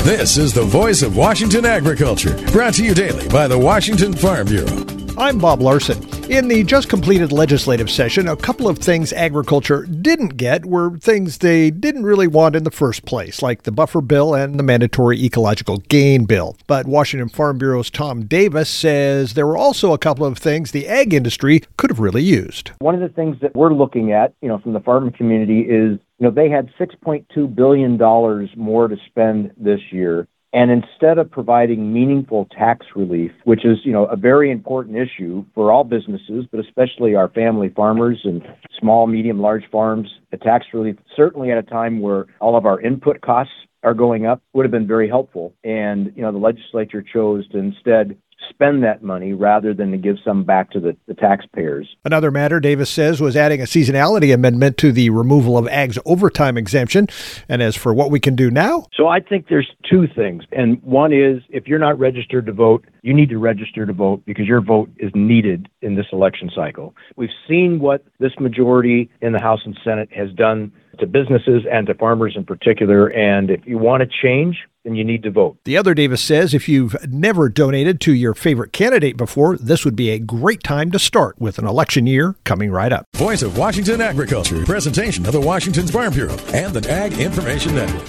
This is the voice of Washington agriculture, brought to you daily by the Washington Farm Bureau. I'm Bob Larson. In the just completed legislative session, a couple of things agriculture didn't get were things they didn't really want in the first place, like the buffer bill and the mandatory ecological gain bill. But Washington Farm Bureau's Tom Davis says there were also a couple of things the ag industry could have really used. One of the things that we're looking at, from the farming community is, they had $6.2 billion more to spend this year. And instead of providing meaningful tax relief, which is, a very important issue for all businesses, but especially our family farmers and small, medium, large farms, the tax relief, certainly at a time where all of our input costs are going up, would have been very helpful. And, the legislature chose to instead spend that money rather than to give some back to the taxpayers. Another matter, Davis says, was adding a seasonality amendment to the removal of ag's overtime exemption. And as for what we can do now? So I think there's two things. And one is, if you're not registered to vote, you need to register to vote because your vote is needed in this election cycle. We've seen what this majority in the House and Senate has done to businesses and to farmers in particular. And if you want to change, then you need to vote. The other, Davis says, if you've never donated to your favorite candidate before, this would be a great time to start with an election year coming right up. Voice of Washington Agriculture, presentation of the Washington Farm Bureau and the Ag Information Network.